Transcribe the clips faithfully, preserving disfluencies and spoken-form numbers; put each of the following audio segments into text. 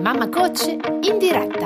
Mamma Coach in diretta.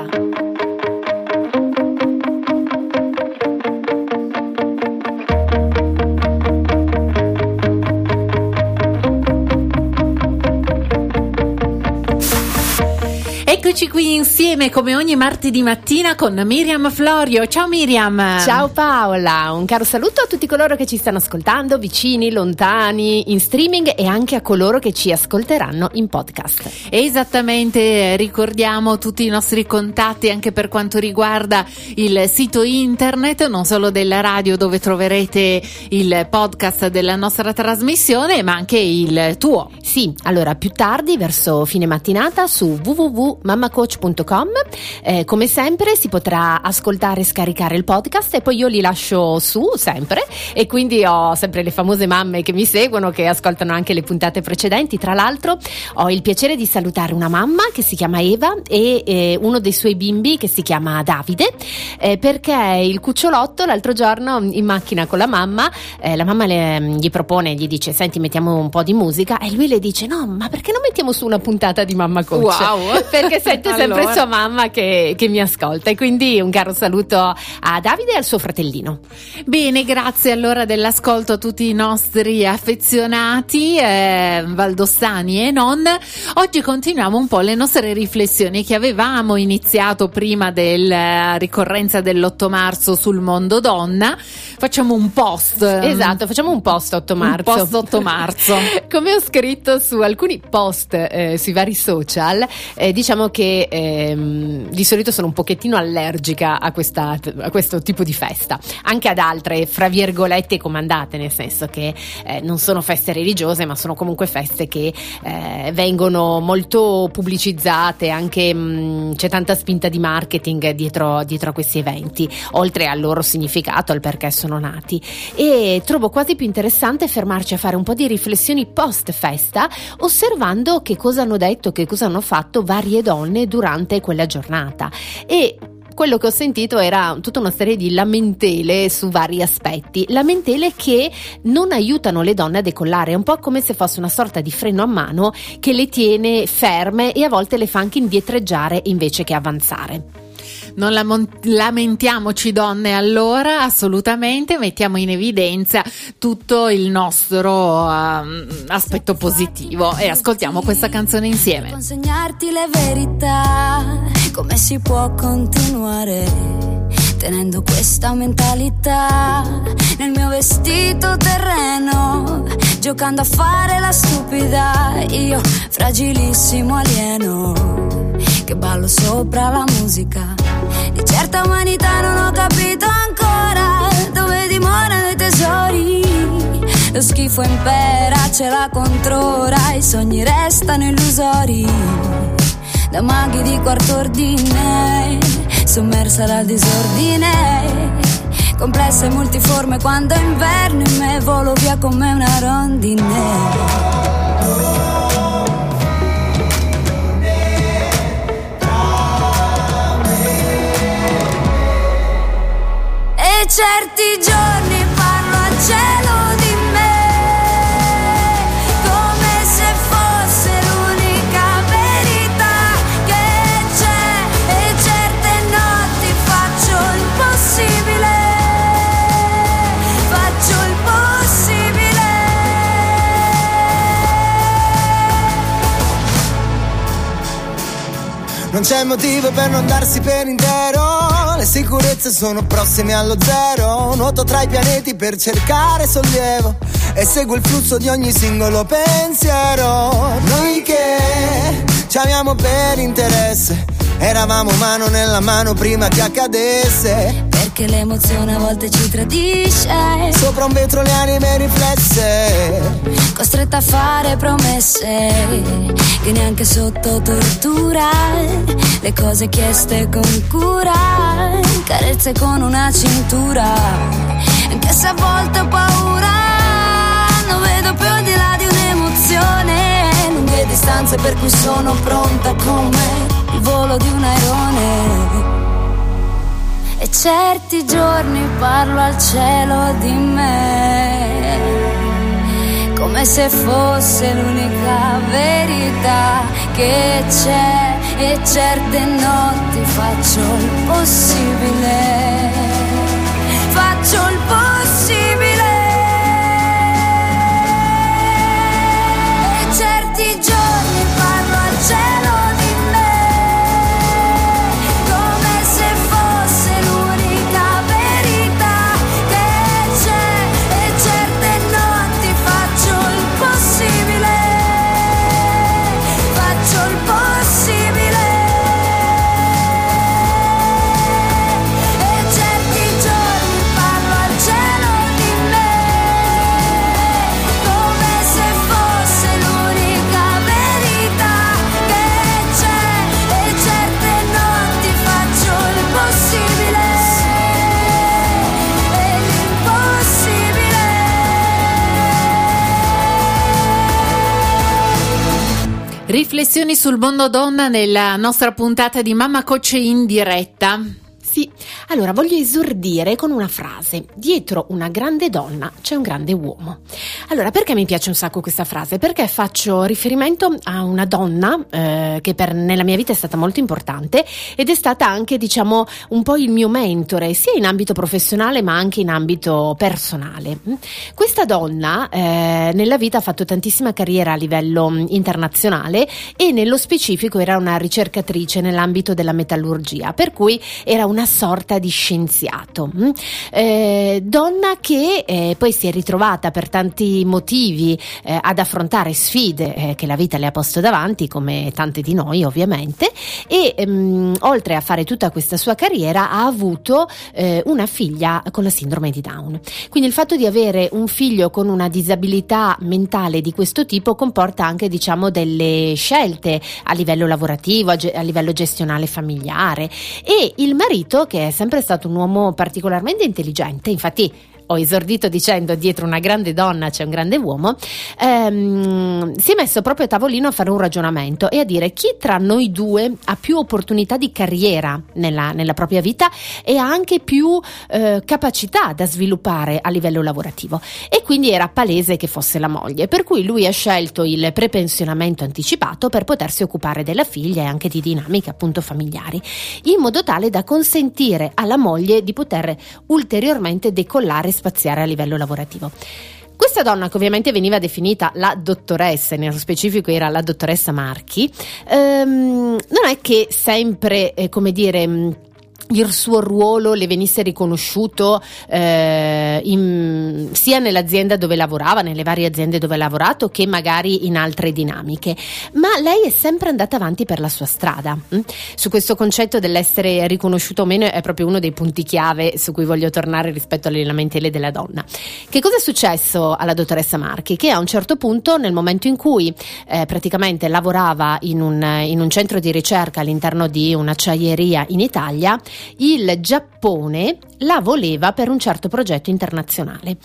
Eccoci qui insieme come ogni martedì mattina con Miriam Florio. Ciao Miriam. Ciao Paola, un caro saluto a tutti coloro che ci stanno ascoltando, vicini, lontani, in streaming e anche a coloro che ci ascolteranno in podcast. Esattamente, ricordiamo tutti i nostri contatti anche per quanto riguarda il sito internet, non solo della radio dove troverete il podcast della nostra trasmissione, ma anche il tuo. Sì, allora più tardi verso fine mattinata su w w w punto mamma coach punto com eh, come sempre si potrà ascoltare e scaricare il podcast e poi io li lascio su sempre e quindi ho sempre le famose mamme che mi seguono, che ascoltano anche le puntate precedenti. Tra l'altro ho il piacere di salutare una mamma che si chiama Eva e eh, uno dei suoi bimbi che si chiama Davide, eh, perché il cucciolotto l'altro giorno in macchina con la mamma eh, la mamma le, gli propone, gli dice senti mettiamo un po' di musica e lui le dice no ma perché non mettiamo su una puntata di Mamma Coach? Wow. Perché sente sempre allora. sua mamma che, che mi ascolta, e quindi un caro saluto a Davide e al suo fratellino. Bene, grazie allora dell'ascolto a tutti i nostri affezionati eh, valdostani e non. Oggi continuiamo un po' le nostre riflessioni che avevamo iniziato prima della ricorrenza dell'otto marzo sul mondo donna. Facciamo un post. Esatto, facciamo un post otto marzo. Un post otto marzo. Come ho scritto su alcuni post eh, sui vari social, eh, diciamo che ehm, di solito sono un pochettino allergica a, questa, a questo tipo di festa, anche ad altre fra virgolette comandate, nel senso che eh, non sono feste religiose ma sono comunque feste che eh, vengono molto pubblicizzate, anche mh, c'è tanta spinta di marketing dietro, dietro a questi eventi, oltre al loro significato, al perché sono nati, e trovo quasi più interessante fermarci a fare un po' di riflessioni post festa, osservando che cosa hanno detto, che cosa hanno fatto varie donne durante quella giornata. E quello che ho sentito era tutta una serie di lamentele su vari aspetti, lamentele che non aiutano le donne a decollare, è un po' come se fosse una sorta di freno a mano che le tiene ferme e a volte le fa anche indietreggiare invece che avanzare. Non lamentiamoci donne allora, assolutamente, mettiamo in evidenza tutto il nostro uh, aspetto positivo e ascoltiamo questa canzone insieme. Consegnarti le verità, come si può continuare tenendo questa mentalità nel mio vestito terreno, giocando a fare la stupida, io fragilissimo alieno che ballo sopra la musica. Di certa umanità non ho capito ancora dove dimorano i tesori. Lo schifo impera, ce la controra, i sogni restano illusori. Da maghi di quarto ordine, sommersa dal disordine, complessa e multiforme quando è inverno in me volo via come una rondine. E certi giorni parlo al cielo di me, come se fosse l'unica verità che c'è, e certe notti faccio il possibile, faccio il possibile. Non c'è motivo per non darsi per intero, le sicurezze sono prossime allo zero. Nuoto tra i pianeti per cercare sollievo e seguo il flusso di ogni singolo pensiero. Noi che ci amiamo per interesse, eravamo mano nella mano prima che accadesse. Perché l'emozione a volte ci tradisce, sopra un vetro le anime riflesse, costretta a fare promesse che neanche sotto tortura, le cose chieste con cura, carezze con una cintura. Anche se a volte ho paura, non vedo più al di là di un'emozione, lunghe distanze per cui sono pronta come il volo di un airone. E certi giorni parlo al cielo di me, come se fosse l'unica verità che c'è, e certe notti faccio il possibile, faccio il possibile, e certi giorni parlo al cielo di me, come se fosse l'unica verità che c'è, e certe notti faccio il possibile, faccio il possibile, e certi giorni parlo al cielo di me, come se fosse l'unica verità che c'è, e certe notti faccio il possibile e l'impossibile. Riflessioni sul mondo donna nella nostra puntata di Mamma Coach in diretta. Sì, allora voglio esordire con una frase: dietro una grande donna c'è un grande uomo. Allora, perché mi piace un sacco questa frase? Perché faccio riferimento a una donna eh, che per, nella mia vita è stata molto importante ed è stata anche, diciamo, un po' il mio mentore, sia in ambito professionale ma anche in ambito personale. Questa donna eh, nella vita ha fatto tantissima carriera a livello internazionale e nello specifico era una ricercatrice nell'ambito della metallurgia, per cui era una sorta di scienziato, eh, donna che eh, poi si è ritrovata per tanti motivi eh, ad affrontare sfide eh, che la vita le ha posto davanti, come tante di noi ovviamente, e ehm, oltre a fare tutta questa sua carriera ha avuto eh, una figlia con la sindrome di Down. Quindi il fatto di avere un figlio con una disabilità mentale di questo tipo comporta anche, diciamo, delle scelte a livello lavorativo, a, ge- a livello gestionale familiare, e il marito, che è sempre stato un uomo particolarmente intelligente, infatti ho esordito dicendo dietro una grande donna c'è un grande uomo, ehm, si è messo proprio a tavolino a fare un ragionamento e a dire chi tra noi due ha più opportunità di carriera nella, nella propria vita e ha anche più eh, capacità da sviluppare a livello lavorativo, e quindi era palese che fosse la moglie, per cui lui ha scelto il prepensionamento anticipato per potersi occupare della figlia e anche di dinamiche appunto familiari, in modo tale da consentire alla moglie di poter ulteriormente decollare, spaziare a livello lavorativo. Questa donna, che ovviamente veniva definita la dottoressa, nello specifico era la dottoressa Marchi, ehm, non è che sempre, eh, come dire, il suo ruolo le venisse riconosciuto eh, in, sia nell'azienda dove lavorava, nelle varie aziende dove ha lavorato, che magari in altre dinamiche, ma lei è sempre andata avanti per la sua strada. Su questo concetto dell'essere riconosciuto o meno è proprio uno dei punti chiave su cui voglio tornare rispetto alle lamentele della donna. Che cosa è successo alla dottoressa Marchi? Che a un certo punto, nel momento in cui eh, praticamente lavorava in un, in un centro di ricerca all'interno di un'acciaieria in Italia, il Giappone la voleva per un certo progetto internazionale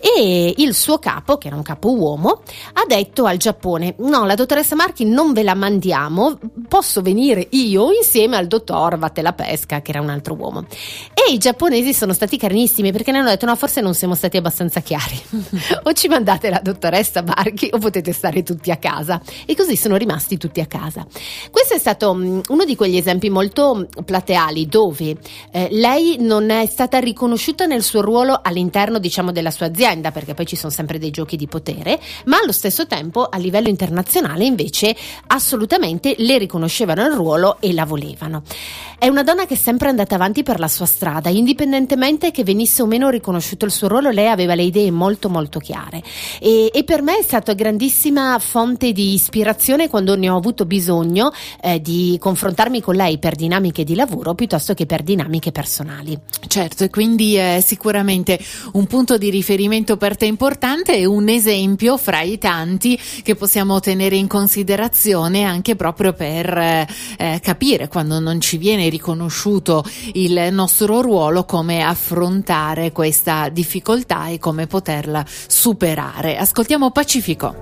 e il suo capo, che era un capo uomo, ha detto al Giappone: no, la dottoressa Marchi non ve la mandiamo, posso venire io insieme al dottor Vattela Pesca, che era un altro uomo. E i giapponesi sono stati carinissimi, perché ne hanno detto: no, forse non siamo stati abbastanza chiari, o ci mandate la dottoressa Marchi o potete stare tutti a casa, e così sono rimasti tutti a casa. Questo è stato um, uno di quegli esempi molto plateali dove eh, lei non è stata riconosciuta nel suo ruolo all'interno, diciamo, della sua azienda, perché poi ci sono sempre dei giochi di potere, ma allo stesso tempo a livello internazionale invece assolutamente le riconoscevano il ruolo e la volevano. È una donna che è sempre andata avanti per la sua strada, indipendentemente che venisse o meno riconosciuto il suo ruolo. Lei aveva le idee molto molto chiare e, e per me è stata grandissima fonte di ispirazione quando ne ho avuto bisogno eh, di confrontarmi con lei per dinamiche di lavoro piuttosto che per dinamiche personali. Certo, e quindi è sicuramente un punto di riferimento per te importante e un esempio fra i tanti che possiamo tenere in considerazione anche proprio per eh, capire, quando non ci viene riconosciuto il nostro ruolo, come affrontare questa difficoltà e come poterla superare. Ascoltiamo Pacifico.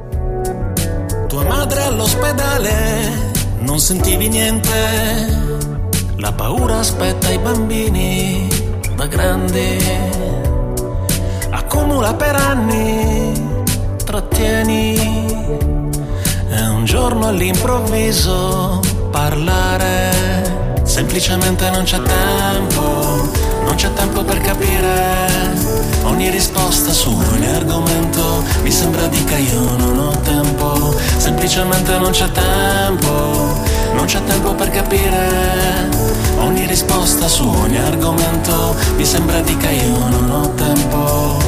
Tua madre all'ospedale, non sentivi niente, la paura aspetta i bambini da grandi, accumula per anni, trattieni, e un giorno all'improvviso parlare semplicemente non c'è tempo, non c'è tempo per capire ogni risposta su ogni argomento. Mi sembra dica io non ho tempo, semplicemente non c'è tempo, non c'è tempo per capire ogni risposta su ogni argomento. Mi sembra dica io non ho tempo.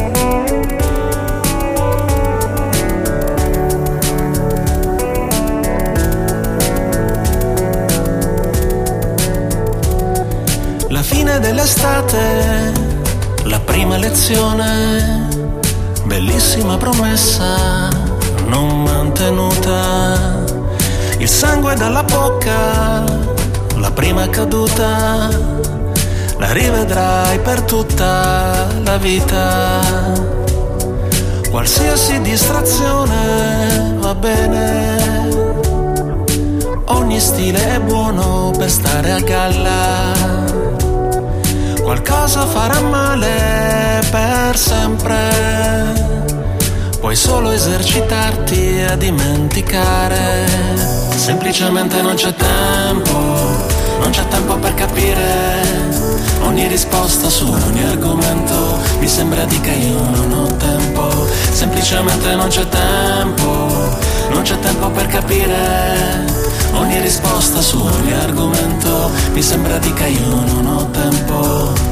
La fine dell'estate, la prima lezione, bellissima promessa non mantenuta, il sangue dalla bocca, la prima caduta, la rivedrai per tutta la vita. Qualsiasi distrazione va bene, ogni stile è buono per stare a galla. Qualcosa farà male per sempre, puoi solo esercitarti a dimenticare. Semplicemente non c'è tempo, non c'è tempo per capire ogni risposta su ogni argomento. Mi sembra di che io non ho tempo, semplicemente non c'è tempo, non c'è tempo per capire ogni risposta su ogni argomento. Mi sembra di che io non ho tempo.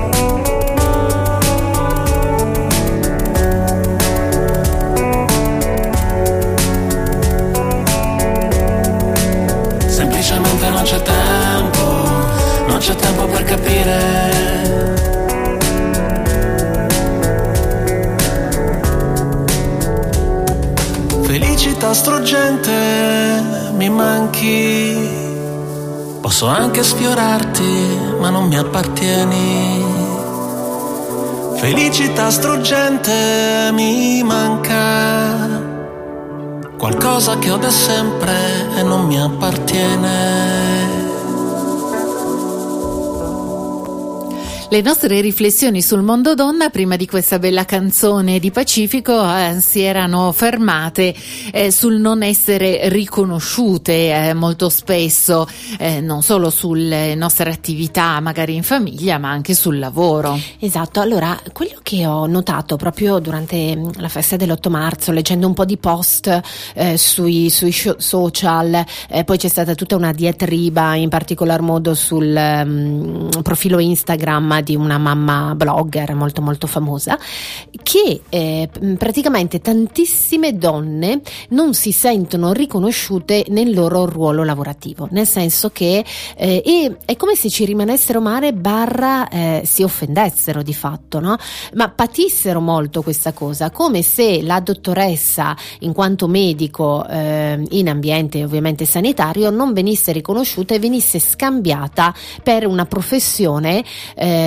Semplicemente non c'è tempo, non c'è tempo per capire. Felicità struggente, mi manchi, posso anche sfiorarti, ma non mi appartieni. Felicità struggente, mi manca qualcosa che ho da sempre e non mi appartiene. Le nostre riflessioni sul mondo donna prima di questa bella canzone di Pacifico eh, si erano fermate eh, sul non essere riconosciute eh, molto spesso, eh, non solo sulle nostre attività magari in famiglia, ma anche sul lavoro. Esatto, allora quello che ho notato proprio durante la festa dell'otto marzo, leggendo un po' di post eh, sui, sui social, eh, poi c'è stata tutta una diatriba in particolar modo sul um, profilo Instagram di una mamma blogger molto molto famosa, che eh, praticamente tantissime donne non si sentono riconosciute nel loro ruolo lavorativo, nel senso che eh, è, è come se ci rimanessero male barra eh, si offendessero di fatto, no? Ma patissero molto questa cosa, come se la dottoressa in quanto medico eh, in ambiente ovviamente sanitario non venisse riconosciuta e venisse scambiata per una professione eh,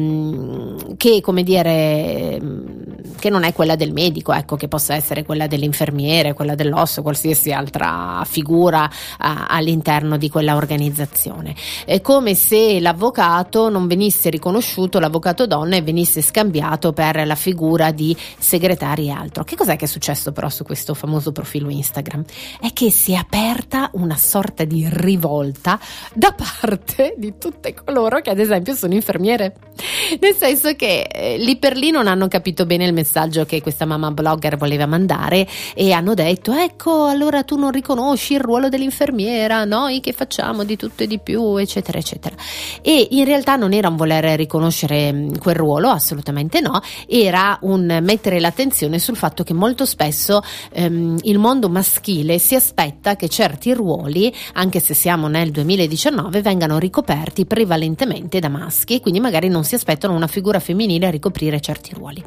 che, come dire, che non è quella del medico, ecco, che possa essere quella dell'infermiere, quella dell'osso, qualsiasi altra figura a, all'interno di quella organizzazione. È come se l'avvocato non venisse riconosciuto, l'avvocato donna, e venisse scambiato per la figura di segretari e altro. Che cos'è che è successo però su questo famoso profilo Instagram? È che si è aperta una sorta di rivolta da parte di tutte coloro che ad esempio sono infermiere, nel senso che eh, lì per lì non hanno capito bene il messaggio che questa mamma blogger voleva mandare e hanno detto: ecco, allora tu non riconosci il ruolo dell'infermiera, noi che facciamo di tutto e di più, eccetera eccetera. E in realtà non era un voler riconoscere quel ruolo, assolutamente no, era un mettere l'attenzione sul fatto che molto spesso ehm, il mondo maschile si aspetta che certi ruoli, anche se siamo nel duemiladiciannove, vengano ricoperti prevalentemente da maschi, e quindi magari non si aspettano una figura femminile a ricoprire certi ruoli.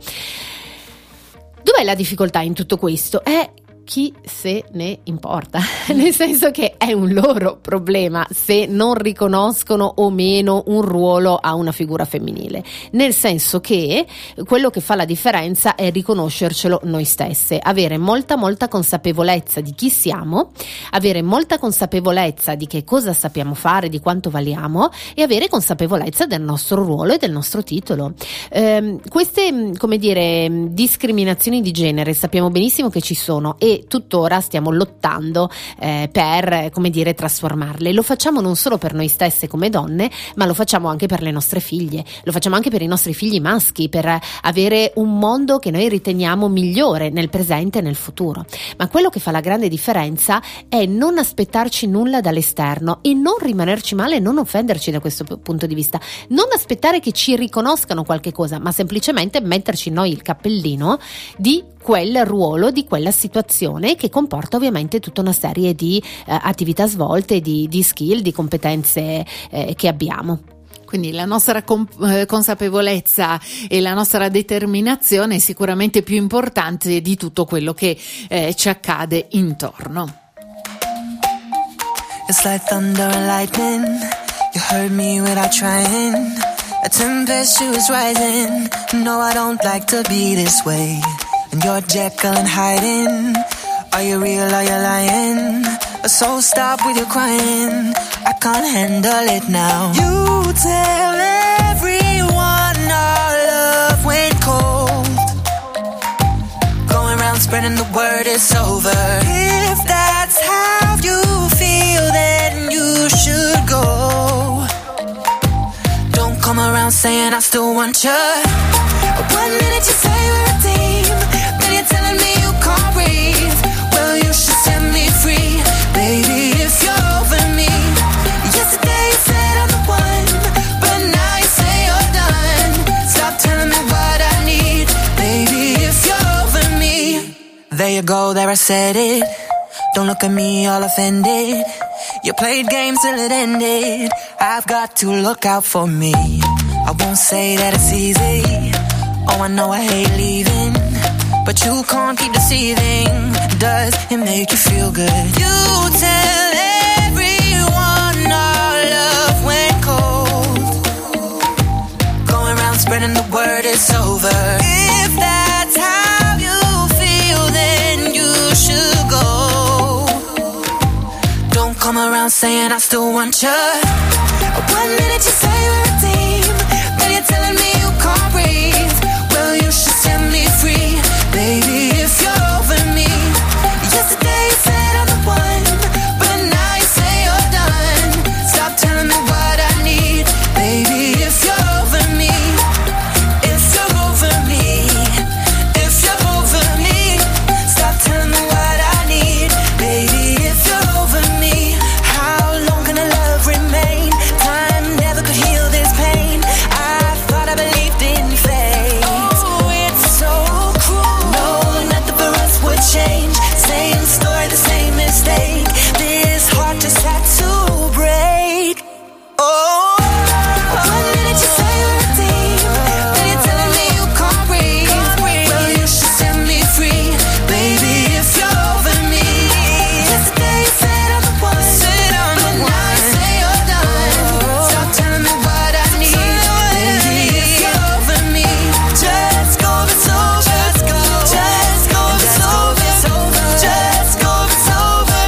Dov'è la difficoltà in tutto questo? È chi se ne importa, nel senso che è un loro problema se non riconoscono o meno un ruolo a una figura femminile, nel senso che quello che fa la differenza è riconoscercelo noi stesse, avere molta molta consapevolezza di chi siamo, avere molta consapevolezza di che cosa sappiamo fare, di quanto valiamo, e avere consapevolezza del nostro ruolo e del nostro titolo. Eh, queste, come dire, discriminazioni di genere sappiamo benissimo che ci sono, e e tuttora stiamo lottando eh, per, come dire, trasformarle. Lo facciamo non solo per noi stesse come donne, ma lo facciamo anche per le nostre figlie, lo facciamo anche per i nostri figli maschi, per avere un mondo che noi riteniamo migliore nel presente e nel futuro. Ma quello che fa la grande differenza è non aspettarci nulla dall'esterno e non rimanerci male, non offenderci da questo punto di vista, non aspettare che ci riconoscano qualche cosa, ma semplicemente metterci noi il cappellino di quel ruolo, di quella situazione, che comporta ovviamente tutta una serie di eh, attività svolte, di, di skill, di competenze eh, che abbiamo. Quindi la nostra comp- eh, consapevolezza e la nostra determinazione è sicuramente più importante di tutto quello che eh, ci accade intorno. It's like thunder and lightning. You heard me without trying. A tempest is rising. No, I don't like to be this way. And you're Jekyll and hiding. Are you real, are you lying? So stop with your crying. I can't handle it now. You tell everyone our love went cold. Going around spreading the word it's over. If that's how you feel, then you should go. Don't come around saying I still want you. One minute you say we're a team, then you're telling me you can't breathe. Well, you should set me free, baby, if you're over me. Yesterday you said I'm the one, but now you say you're done. Stop telling me what I need, baby, if you're over me. There you go, there I said it. Don't look at me all offended. You played games till it ended. I've got to look out for me. I won't say that it's easy. Oh, I know I hate leaving, but you can't keep deceiving. Does it make you feel good? You tell everyone our love went cold. Going around spreading the word it's over. If that's how you feel, then you should go. Don't come around saying I still want you. One minute you say we're a team, then you're telling me you can't breathe. Well, you should set me free, baby, if you're over me. Yesterday you said I'm the one, but now you say you're done. Stop telling me what I need, baby, if you're over me. If you're over me, if you're over me. Stop telling me what I need, baby, if you're over me. How long can a love remain? Time never could heal this pain. I thought I believed in fate. Oh, it's so cruel. No, nothing for us would change. Same story, the same mistake. This heart just had to break. Oh, one minute you say we're a team, then you're telling me you can't breathe. Well, you should set me free, baby, if you're over me. Yesterday you said I'm the one, but now you say you're done. Stop telling me what I need, baby, if you're over me. Just go, it's over. Just go, just go, it's over. Just go, it's over.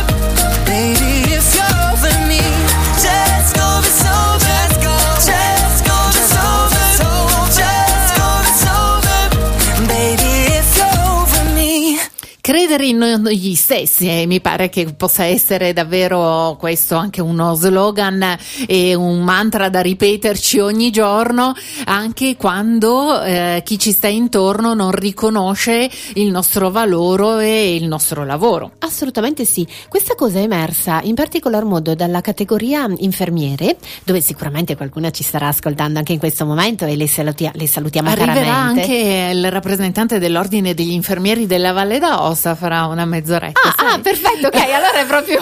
Baby, if you're over me. Just go, it's over. Just go, just go, it's over. Just go, it's over. Baby, if you're over me. Credere in noi stessi, e mi pare che possa essere davvero questo anche uno slogan e un mantra da ripeterci ogni giorno, anche quando eh, chi ci sta intorno non riconosce il nostro valore e il nostro lavoro. Assolutamente sì, questa cosa è emersa in particolar modo dalla categoria infermiere, dove sicuramente qualcuno ci starà ascoltando anche in questo momento e le, salutia- le salutiamo Arriverà caramente. anche il rappresentante dell'ordine degli infermieri della Valle d'Aosta, farà una mezz'oretta. Ah, ah, perfetto, ok, allora è proprio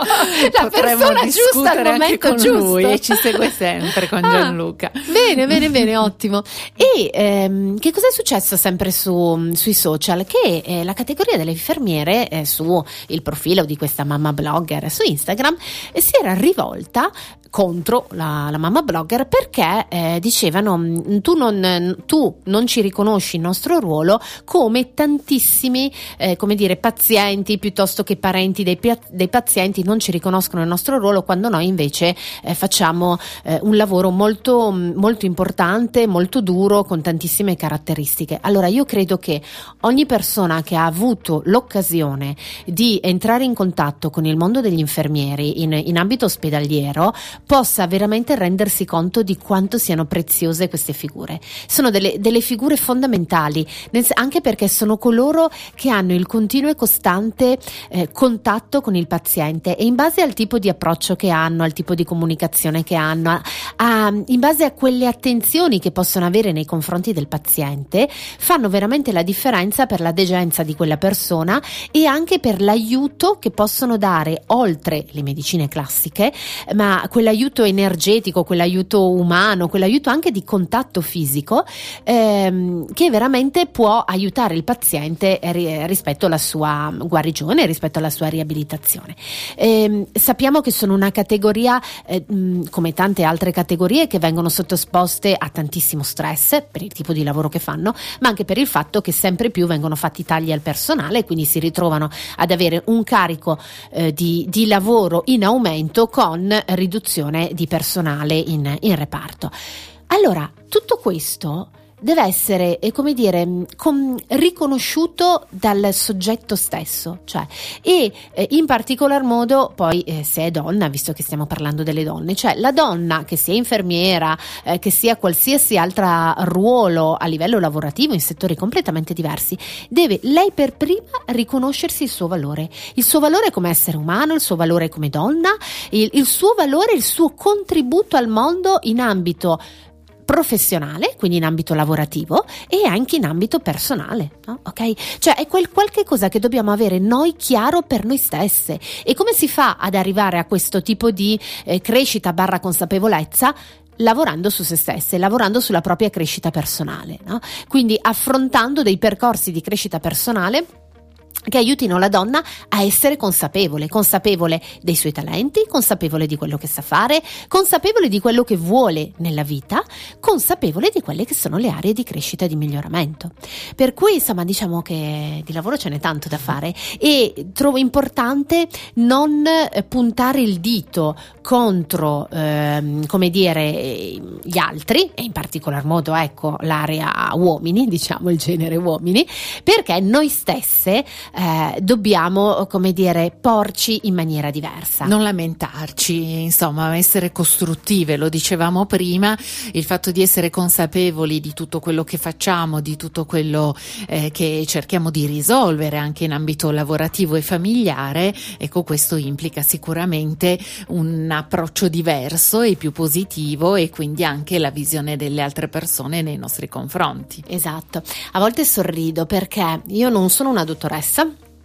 la persona giusta al momento con giusto. lui, e ci segue sempre con Gianluca. Ah, bene, bene, bene, ottimo. E ehm, che cosa è successo sempre su, sui social? Che eh, la categoria delle infermiere eh, su il profilo di questa mamma blogger su Instagram eh, si era rivolta contro la, la mamma blogger perché eh, dicevano tu non, tu non ci riconosci il nostro ruolo come tantissimi eh, come dire pazienti piuttosto che parenti dei, dei pazienti non ci riconoscono il nostro ruolo, quando noi invece eh, facciamo eh, un lavoro molto molto importante, molto duro, con tantissime caratteristiche. Allora io credo che ogni persona che ha avuto l'occasione di entrare in contatto con il mondo degli infermieri in, in ambito ospedaliero possa veramente rendersi conto di quanto siano preziose queste figure. Sono delle, delle figure fondamentali, anche perché sono coloro che hanno il continuo e costante eh, contatto con il paziente, e in base al tipo di approccio che hanno, al tipo di comunicazione che hanno, a, a, in base a quelle attenzioni che possono avere nei confronti del paziente, fanno veramente la differenza per la degenza di quella persona e anche per l'aiuto che possono dare, oltre le medicine classiche, ma quell'aiuto energetico, quell'aiuto umano, quell'aiuto anche di contatto fisico ehm, che veramente può aiutare il paziente ri- rispetto alla sua guarigione, rispetto alla sua riabilitazione. Ehm, sappiamo che sono una categoria eh, mh, come tante altre categorie che vengono sottoposte a tantissimo stress per il tipo di lavoro che fanno, ma anche per il fatto che sempre più vengono fatti tagli al personale, quindi si ritrovano ad avere un carico eh, di, di lavoro in aumento con riduzione di personale in, in reparto. Allora, tutto questo deve essere, eh, come dire, com- riconosciuto dal soggetto stesso, cioè, e eh, in particolar modo poi eh, se è donna, visto che stiamo parlando delle donne, cioè la donna, che sia infermiera, eh, che sia qualsiasi altro ruolo a livello lavorativo in settori completamente diversi, deve lei per prima riconoscersi il suo valore, il suo valore come essere umano, il suo valore come donna, il, il suo valore, il suo contributo al mondo in ambito professionale, quindi in ambito lavorativo, e anche in ambito personale, no? Ok? Cioè è quel qualche cosa che dobbiamo avere noi chiaro per noi stesse. E come si fa ad arrivare a questo tipo di eh, crescita barra consapevolezza? Lavorando su se stesse, lavorando sulla propria crescita personale, no? Quindi affrontando dei percorsi di crescita personale che aiutino la donna a essere consapevole, consapevole dei suoi talenti, consapevole di quello che sa fare, consapevole di quello che vuole nella vita, consapevole di quelle che sono le aree di crescita e di miglioramento. Per cui insomma diciamo che di lavoro ce n'è tanto da fare, e trovo importante non puntare il dito contro ehm, come dire gli altri, e in particolar modo ecco l'area uomini, diciamo il genere uomini, perché noi stesse Eh, dobbiamo, come dire, porci in maniera diversa. Non lamentarci, insomma, essere costruttive, lo dicevamo prima, il fatto di essere consapevoli di tutto quello che facciamo, di tutto quello eh, che cerchiamo di risolvere anche in ambito lavorativo e familiare, ecco, questo implica sicuramente un approccio diverso e più positivo, e quindi anche la visione delle altre persone nei nostri confronti. Esatto, a volte sorrido perché io non sono una dottoressa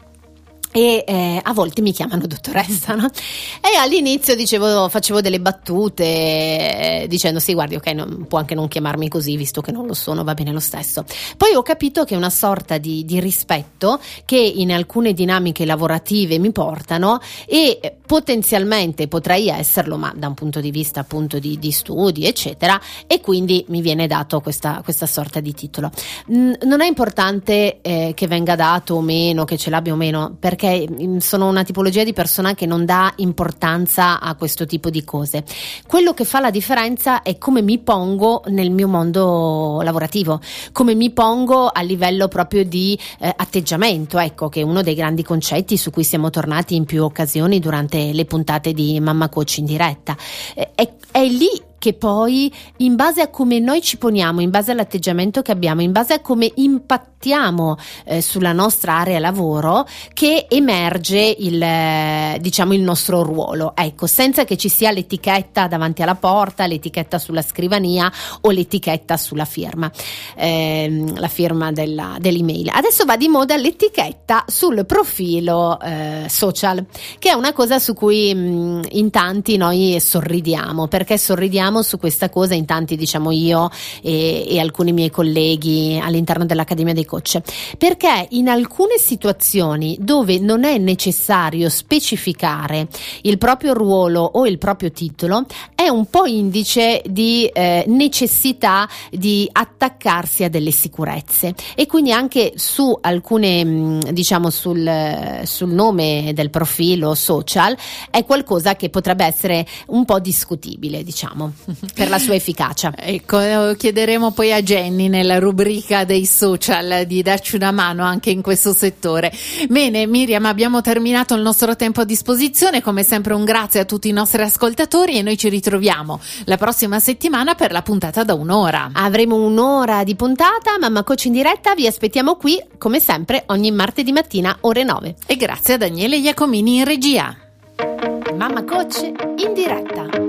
e eh, a volte mi chiamano dottoressa, no? E all'inizio dicevo, facevo delle battute eh, dicendo sì, guardi, ok, non, può anche non chiamarmi così visto che non lo sono, va bene lo stesso. Poi ho capito che è una sorta di, di rispetto che in alcune dinamiche lavorative mi portano, e potenzialmente potrei esserlo, ma da un punto di vista appunto di, di studi eccetera, e quindi mi viene dato questa, questa sorta di titolo. N- non è importante eh, che venga dato o meno, che ce l'abbia o meno, perché sono una tipologia di persona che non dà importanza a questo tipo di cose. Quello che fa la differenza è come mi pongo nel mio mondo lavorativo, come mi pongo a livello proprio di eh, atteggiamento, ecco, che è uno dei grandi concetti su cui siamo tornati in più occasioni durante le puntate di Mamma Coach in diretta. Eh, è, è lì che poi, in base a come noi ci poniamo, in base all'atteggiamento che abbiamo, in base a come impattiamo eh, sulla nostra area lavoro, che emerge il, eh, diciamo, il nostro ruolo. Ecco, senza che ci sia l'etichetta davanti alla porta, l'etichetta sulla scrivania o l'etichetta sulla firma, ehm, la firma della, dell'email. Adesso va di moda l'etichetta sul profilo eh, social, che è una cosa su cui mh, in tanti noi sorridiamo, perché sorridiamo riflettiamo su questa cosa in tanti, diciamo io e, e alcuni miei colleghi all'interno dell'Accademia dei Coach, perché in alcune situazioni dove non è necessario specificare il proprio ruolo o il proprio titolo è un po' indice di eh, necessità di attaccarsi a delle sicurezze, e quindi anche su alcune, diciamo sul, sul nome del profilo social è qualcosa che potrebbe essere un po' discutibile, diciamo, per la sua efficacia. Ecco, chiederemo poi a Jenny nella rubrica dei social di darci una mano anche in questo settore. Bene Miriam, abbiamo terminato il nostro tempo a disposizione, come sempre un grazie a tutti i nostri ascoltatori, e noi ci ritroviamo la prossima settimana per la puntata da un'ora. Avremo un'ora di puntata, Mamma Coach in diretta, vi aspettiamo qui come sempre ogni martedì mattina ore nove. E grazie a Daniele Iacomini in regia. Mamma Coach in diretta.